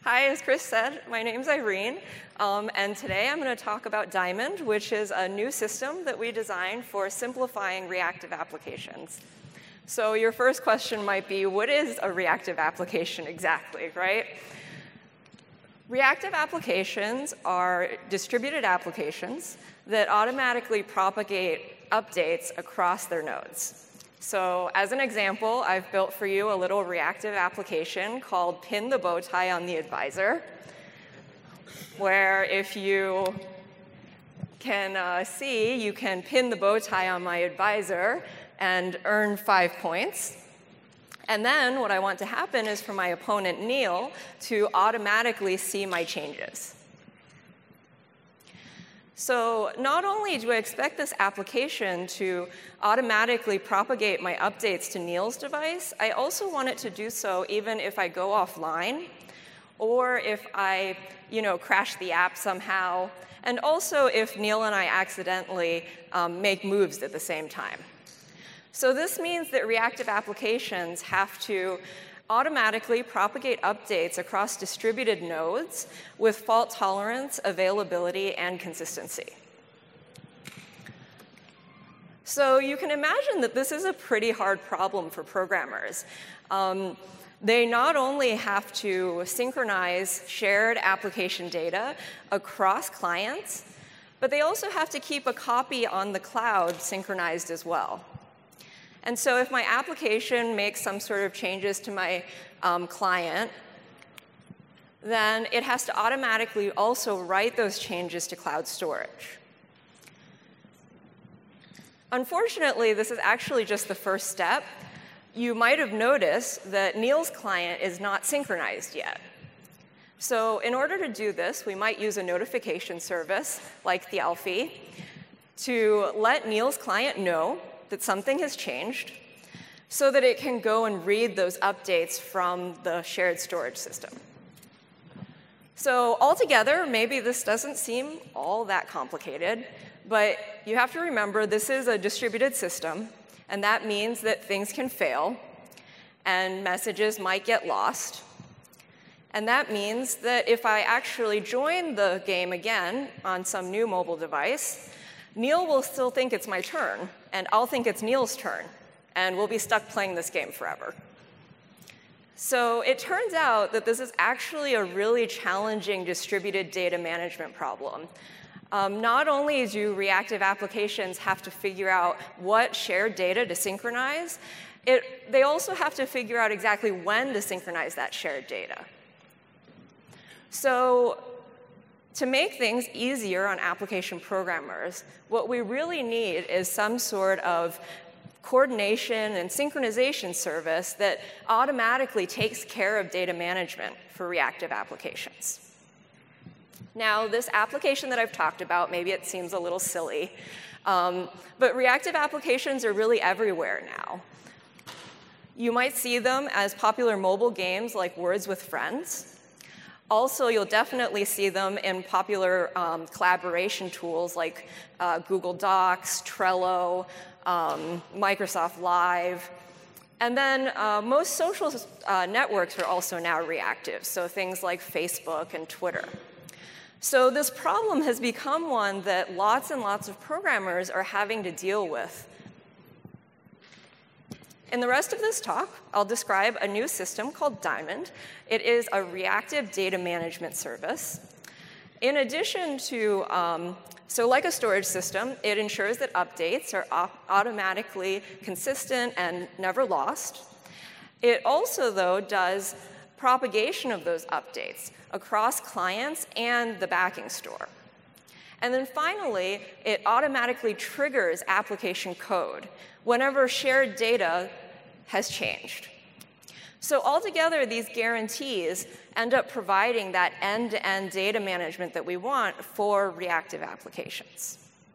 Hi, as Chris said, my name's Irene, and today I'm going to talk about Diamond, which is a new system that we designed for simplifying reactive applications. So your first question might be, what is a reactive application exactly, right? Reactive applications are distributed applications that automatically propagate updates across their nodes. So as an example, I've built for you a little reactive application called Pin the Bow Tie on the Advisor, where if you can see, you can pin the bow tie on my advisor and earn 5 points. And then what I want to happen is for my opponent, Neil, to automatically see my changes. So not only do I expect this application to automatically propagate my updates to Neil's device, I also want it to do so even if I go offline or if I crash the app somehow, and also if Neil and I accidentally make moves at the same time. So this means that reactive applications have to automatically propagate updates across distributed nodes with fault tolerance, availability, and consistency. So you can imagine that this is a pretty hard problem for programmers. They not only have to synchronize shared application data across clients, but they also have to keep a copy on the cloud synchronized as well. And so if my application makes some sort of changes to my client, then it has to automatically also write those changes to cloud storage. Unfortunately, this is actually just the first step. You might have noticed that Neil's client is not synchronized yet. So in order to do this, we might use a notification service like Thialfi to let Neil's client know that something has changed so that it can go and read those updates from the shared storage system. So altogether, maybe this doesn't seem all that complicated, but you have to remember this is a distributed system, and that means that things can fail, and messages might get lost. And that means that if I actually join the game again on some new mobile device, Neil will still think it's my turn, and I'll think it's Neil's turn, and we'll be stuck playing this game forever. So it turns out that this is actually a really challenging distributed data management problem. Not only do reactive applications have to figure out what shared data to synchronize, they also have to figure out exactly when to synchronize that shared data. So to make things easier on application programmers, what we really need is some sort of coordination and synchronization service that automatically takes care of data management for reactive applications. Now, this application that I've talked about, maybe it seems a little silly, but reactive applications are really everywhere now. You might see them as popular mobile games like Words with Friends. Also, you'll definitely see them in popular collaboration tools like Google Docs, Trello, Microsoft Live. And then most social networks are also now reactive, so things like Facebook and Twitter. So this problem has become one that lots and lots of programmers are having to deal with. In the rest of this talk, I'll describe a new system called Diamond. It is a reactive data management service. In addition to, so like a storage system, it ensures that updates are automatically consistent and never lost. It also, though, does propagation of those updates across clients and the backing store. And then finally, it automatically triggers application code whenever shared data has changed. So altogether, these guarantees end up providing that end-to-end data management that we want for reactive applications.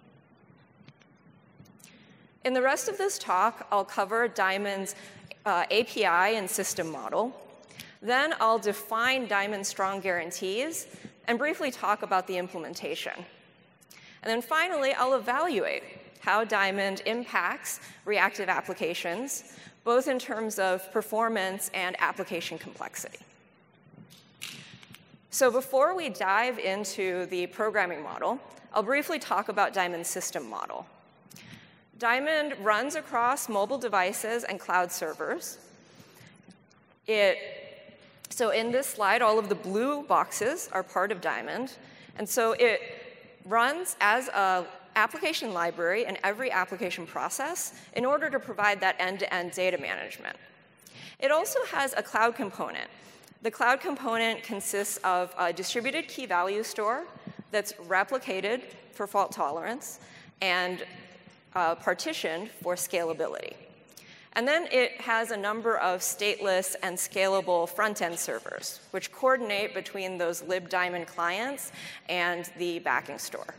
In the rest of this talk, I'll cover Diamond's API and system model. Then I'll define Diamond's strong guarantees and briefly talk about the implementation. And then finally, I'll evaluate how Diamond impacts reactive applications, both in terms of performance and application complexity. So before we dive into the programming model, I'll briefly talk about Diamond's system model. Diamond runs across mobile devices and cloud servers. So in this slide, all of the blue boxes are part of Diamond. And so it runs as an application library in every application process in order to provide that end-to-end data management. It also has a cloud component. The cloud component consists of a distributed key value store that's replicated for fault tolerance and partitioned for scalability. And then it has a number of stateless and scalable front-end servers, which coordinate between those libDiamond clients and the backing store.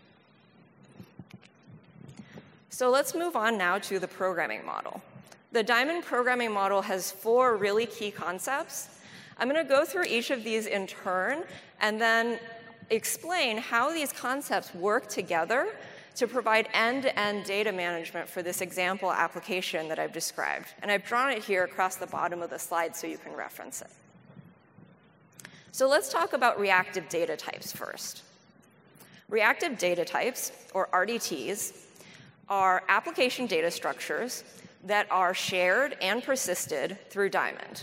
So let's move on now to the programming model. The Diamond programming model has 4 really key concepts. I'm going to go through each of these in turn and then explain how these concepts work together to provide end-to-end data management for this example application that I've described. And I've drawn it here across the bottom of the slide so you can reference it. So let's talk about reactive data types first. Reactive data types, or RDTs, are application data structures that are shared and persisted through Diamond.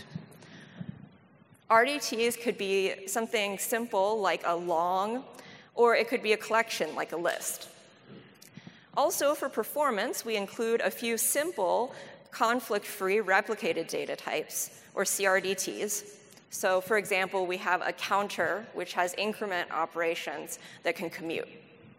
RDTs could be something simple like a long, or it could be a collection like a list. Also, for performance, we include a few simple conflict-free replicated data types, or CRDTs. So for example, we have a counter, which has increment operations that can commute.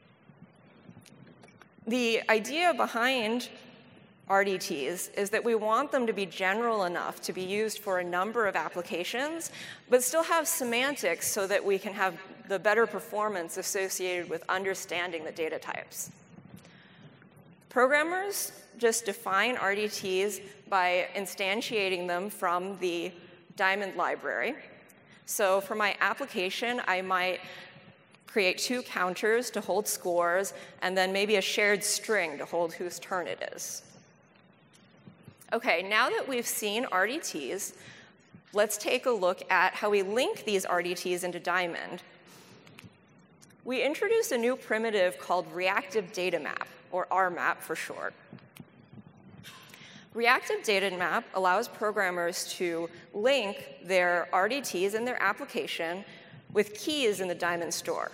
The idea behind RDTs is that we want them to be general enough to be used for a number of applications, but still have semantics so that we can have the better performance associated with understanding the data types. Programmers just define RDTs by instantiating them from the Diamond library. So for my application, I might create 2 counters to hold scores, and then maybe a shared string to hold whose turn it is. OK, now that we've seen RDTs, let's take a look at how we link these RDTs into Diamond. We introduced a new primitive called reactive data map, or RMAP for short. Reactive data map allows programmers to link their RDTs in their application with keys in the Diamond store.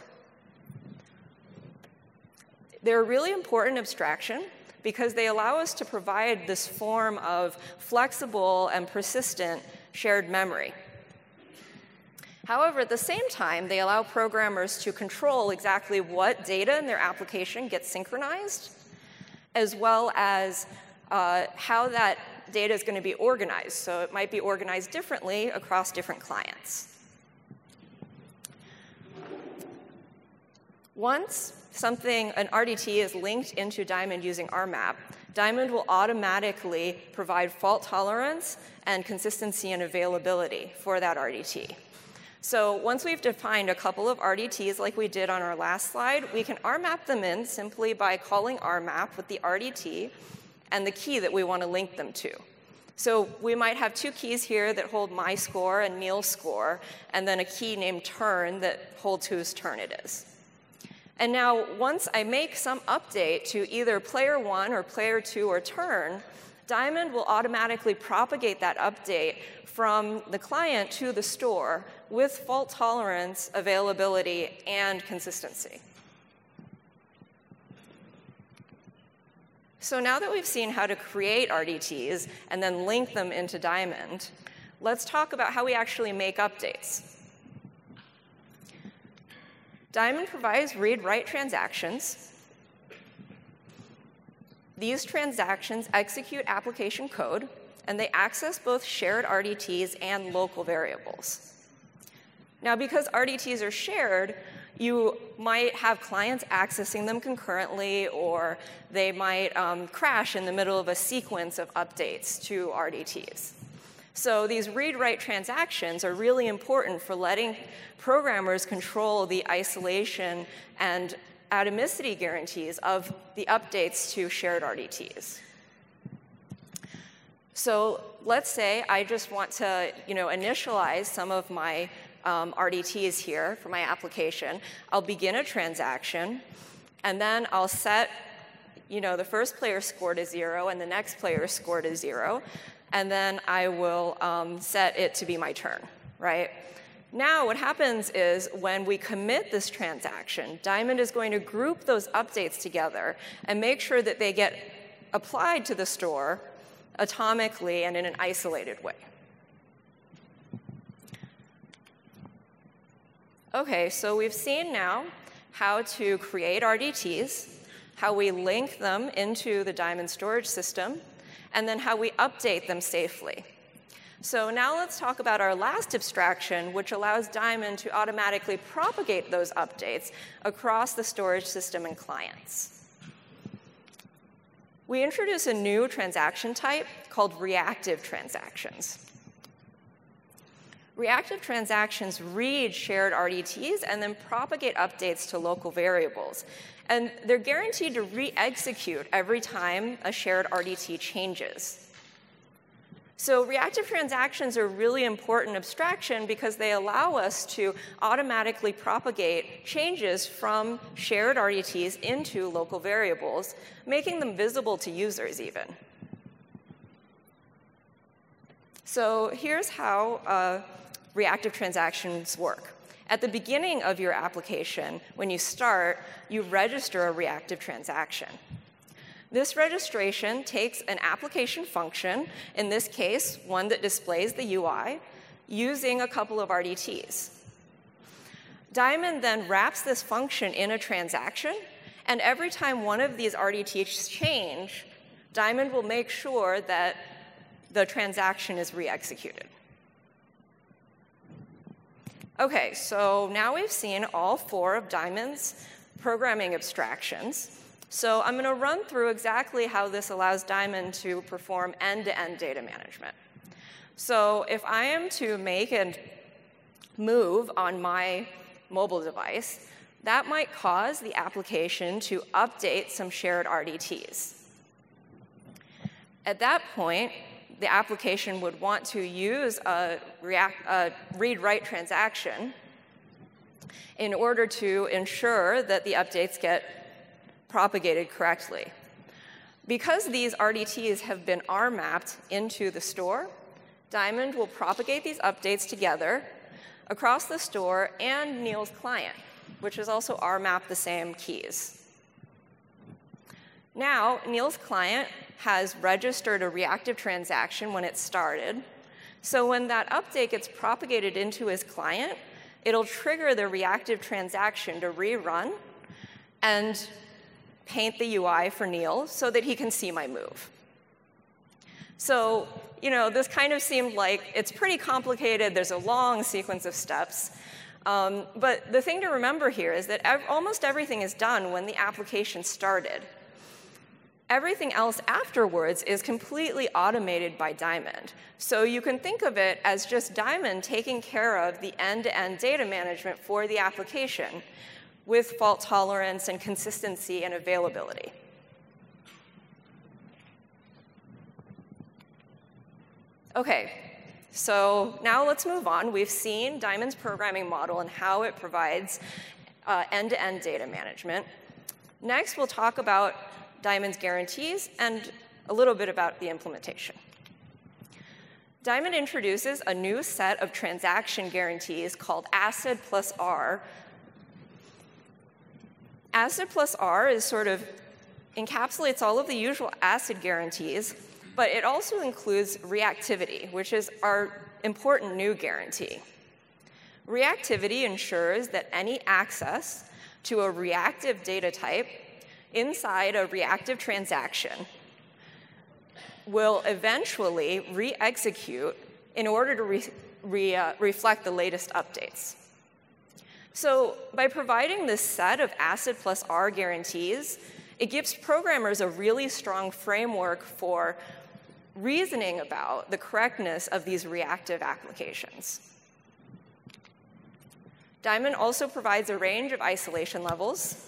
They're a really important abstraction because they allow us to provide this form of flexible and persistent shared memory. However, at the same time, they allow programmers to control exactly what data in their application gets synchronized, as well as how that data is going to be organized. So it might be organized differently across different clients. Once an RDT is linked into Diamond using RMAP, Diamond will automatically provide fault tolerance and consistency and availability for that RDT. So once we've defined a couple of RDTs like we did on our last slide, we can RMAP them in simply by calling RMAP with the RDT and the key that we want to link them to. So we might have 2 keys here that hold my score and Neil's score, and then a key named turn that holds whose turn it is. And now, once I make some update to either player 1 or player 2 or turn, Diamond will automatically propagate that update from the client to the store with fault tolerance, availability, and consistency. So now that we've seen how to create RDTs and then link them into Diamond, let's talk about how we actually make updates. Diamond provides read-write transactions. These transactions execute application code, and they access both shared RDTs and local variables. Now, because RDTs are shared, you might have clients accessing them concurrently, or they might crash in the middle of a sequence of updates to RDTs. So these read-write transactions are really important for letting programmers control the isolation and atomicity guarantees of the updates to shared RDTs. So let's say I just want to initialize some of my RDTs here for my application. I'll begin a transaction, and then I'll set the first player's score to 0 and the next player's score to 0, and then I will set it to be my turn, right? Now what happens is when we commit this transaction, Diamond is going to group those updates together and make sure that they get applied to the store atomically and in an isolated way. OK, so we've seen now how to create RDTs, how we link them into the Diamond storage system, and then how we update them safely. So now let's talk about our last abstraction, which allows Diamond to automatically propagate those updates across the storage system and clients. We introduce a new transaction type called reactive transactions. Reactive transactions read shared RDTs and then propagate updates to local variables. And they're guaranteed to re-execute every time a shared RDT changes. So reactive transactions are really important abstraction because they allow us to automatically propagate changes from shared RDTs into local variables, making them visible to users even. So here's how reactive transactions work. At the beginning of your application, when you start, you register a reactive transaction. This registration takes an application function, in this case, one that displays the UI, using a couple of RDTs. Diamond then wraps this function in a transaction, and every time one of these RDTs change, Diamond will make sure that the transaction is re-executed. OK, so now we've seen all 4 of Diamond's programming abstractions. So I'm going to run through exactly how this allows Diamond to perform end-to-end data management. So if I am to make a move on my mobile device, that might cause the application to update some shared RDTs. At that point, the application would want to use a read-write transaction in order to ensure that the updates get propagated correctly. Because these RDTs have been R-mapped into the store, Diamond will propagate these updates together across the store and Neil's client, which is also R-mapped the same keys. Now, Neil's client has registered a reactive transaction when it started. So when that update gets propagated into his client, it'll trigger the reactive transaction to rerun and paint the UI for Neil so that he can see my move. So this kind of seemed like it's pretty complicated. There's a long sequence of steps. But the thing to remember here is that almost everything is done when the application started. Everything else afterwards is completely automated by Diamond. So you can think of it as just Diamond taking care of the end-to-end data management for the application with fault tolerance and consistency and availability. OK, so now let's move on. We've seen Diamond's programming model and how it provides end-to-end data management. Next, we'll talk about Diamond's guarantees and a little bit about the implementation. Diamond introduces a new set of transaction guarantees called ACID plus R. ACID plus R is sort of encapsulates all of the usual ACID guarantees, but it also includes reactivity, which is our important new guarantee. Reactivity ensures that any access to a reactive data type inside a reactive transaction will eventually re-execute in order to reflect the latest updates. So by providing this set of ACID plus R guarantees, it gives programmers a really strong framework for reasoning about the correctness of these reactive applications. Diamond also provides a range of isolation levels.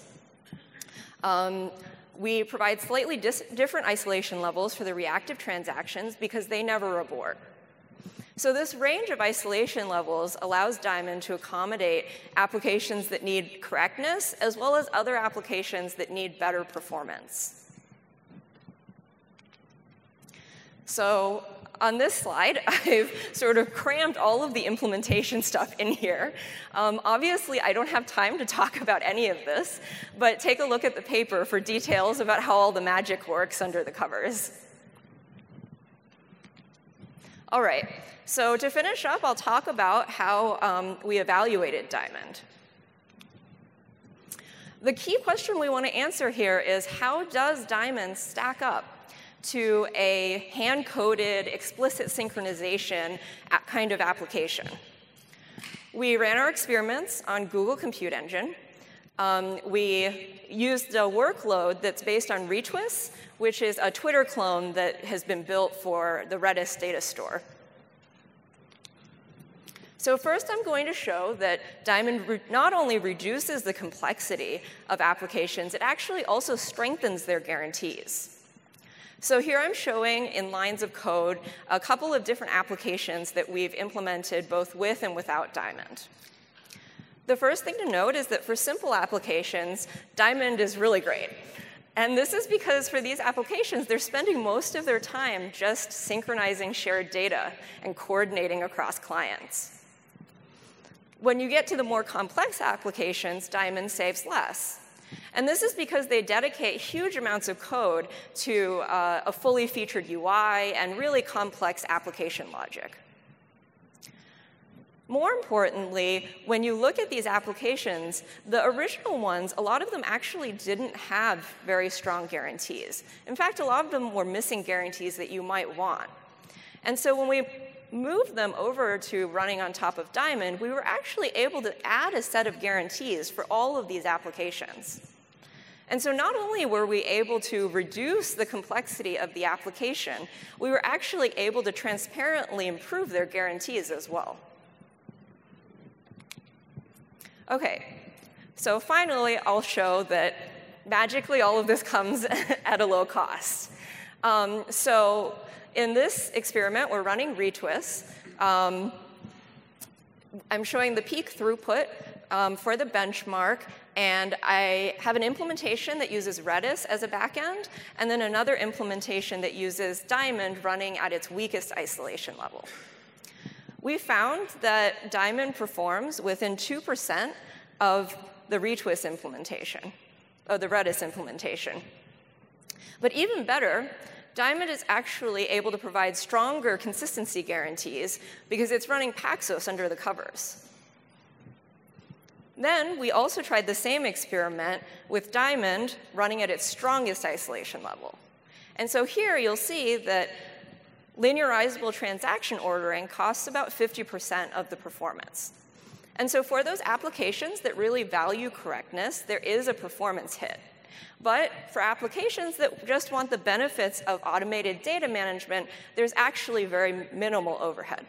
We provide slightly different isolation levels for the reactive transactions because they never abort. So this range of isolation levels allows Diamond to accommodate applications that need correctness, as well as other applications that need better performance. So on this slide, I've sort of crammed all of the implementation stuff in here. Obviously, I don't have time to talk about any of this, but take a look at the paper for details about how all the magic works under the covers. All right, so to finish up, I'll talk about how we evaluated Diamond. The key question we want to answer here is, how does Diamond stack up to a hand-coded explicit synchronization kind of application? We ran our experiments on Google Compute Engine. We used a workload that's based on Retwist, which is a Twitter clone that has been built for the Redis data store. So first, I'm going to show that Diamond not only reduces the complexity of applications, it actually also strengthens their guarantees. So here I'm showing in lines of code a couple of different applications that we've implemented both with and without Diamond. The first thing to note is that for simple applications, Diamond is really great. And this is because for these applications, they're spending most of their time just synchronizing shared data and coordinating across clients. When you get to the more complex applications, Diamond saves less. And this is because they dedicate huge amounts of code to a fully featured UI and really complex application logic. More importantly, when you look at these applications, the original ones, a lot of them actually didn't have very strong guarantees. In fact, a lot of them were missing guarantees that you might want. And so when we moved them over to running on top of Diamond, we were actually able to add a set of guarantees for all of these applications. And so not only were we able to reduce the complexity of the application, we were actually able to transparently improve their guarantees as well. OK, so finally, I'll show that magically all of this comes at a low cost. So in this experiment, we're running Retwist. I'm showing the peak throughput for the benchmark. And I have an implementation that uses Redis as a backend, and then another implementation that uses Diamond running at its weakest isolation level. We found that Diamond performs within 2% of the Retwist implementation, of the Redis implementation. But even better, Diamond is actually able to provide stronger consistency guarantees because it's running Paxos under the covers. Then we also tried the same experiment with Diamond running at its strongest isolation level. And so here you'll see that linearizable transaction ordering costs about 50% of the performance. And so for those applications that really value correctness, there is a performance hit. But for applications that just want the benefits of automated data management, there's actually very minimal overhead.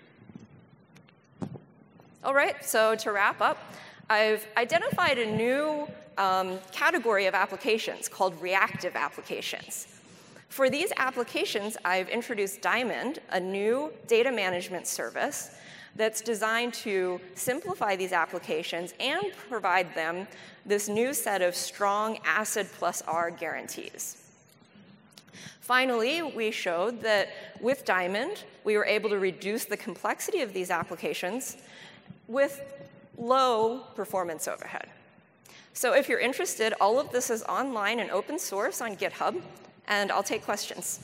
All right, so to wrap up, I've identified a new category of applications called reactive applications. For these applications, I've introduced Diamond, a new data management service that's designed to simplify these applications and provide them this new set of strong ACID plus R guarantees. Finally, we showed that with Diamond, we were able to reduce the complexity of these applications with low performance overhead. So if you're interested, all of this is online and open source on GitHub, and I'll take questions.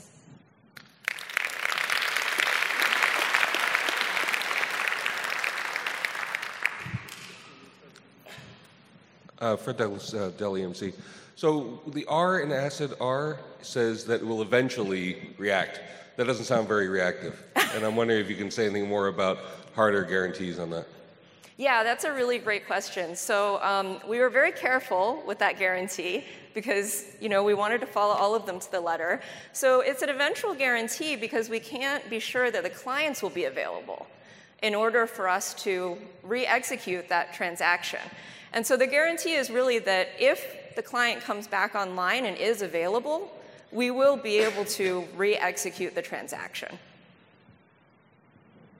Fred Douglas, Dell EMC. So the R in ACID R says that it will eventually react. That doesn't sound very reactive. And I'm wondering if you can say anything more about harder guarantees on that. Yeah, that's a really great question. So we were very careful with that guarantee because we wanted to follow all of them to the letter. So it's an eventual guarantee because we can't be sure that the clients will be available in order for us to re-execute that transaction. And so the guarantee is really that if the client comes back online and is available, we will be able to re-execute the transaction.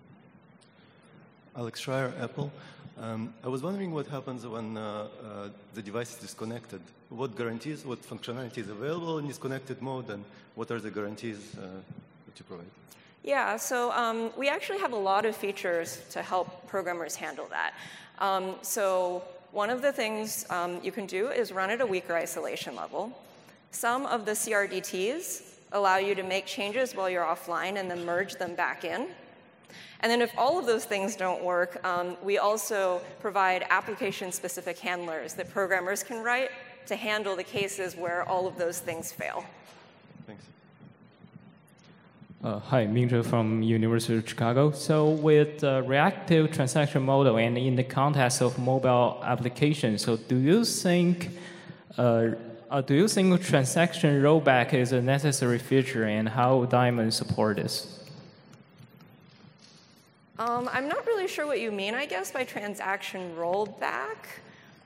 Alex Schreier, Apple. I was wondering what happens when the device is disconnected. What guarantees, what functionality is available in disconnected mode, and what are the guarantees that you provide? Yeah, so we actually have a lot of features to help programmers handle that. So one of the things you can do is run at a weaker isolation level. Some of the CRDTs allow you to make changes while you're offline and then merge them back in. And then if all of those things don't work, we also provide application-specific handlers that programmers can write to handle the cases where all of those things fail. Thanks. Hi, Mingzhe from University of Chicago. So with reactive transaction model and in the context of mobile applications, so do you think transaction rollback is a necessary feature, and how Diamond support this? I'm not really sure what you mean, I guess, by transaction rollback.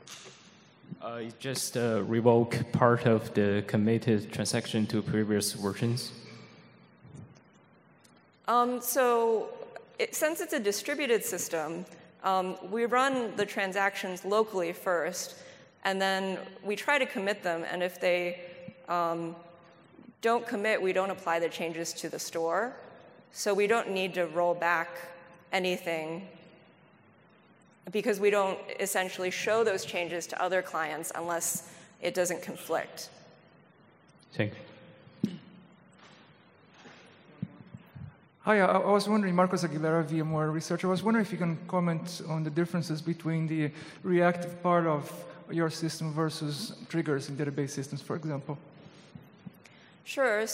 Just revoke part of the committed transaction to previous versions. Since it's a distributed system, we run the transactions locally first, and then we try to commit them. And if they don't commit, we don't apply the changes to the store. So we don't need to roll back anything because we don't essentially show those changes to other clients unless it doesn't conflict. Thank you. Hi, I was wondering, Marcos Aguilera, VMware Research. I was wondering if you can comment on the differences between the reactive part of your system versus triggers in database systems, for example. Sure.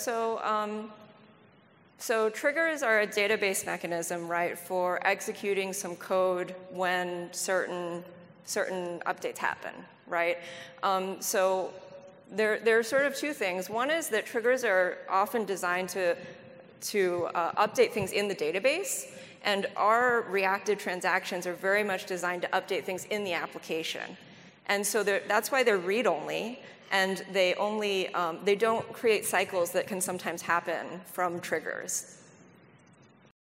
So triggers are a database mechanism, right, for executing some code when certain updates happen, right? So there are sort of two things. One is that triggers are often designed to update things in the database, and our reactive transactions are very much designed to update things in the application. And so that's why they're read-only, and they don't create cycles that can sometimes happen from triggers.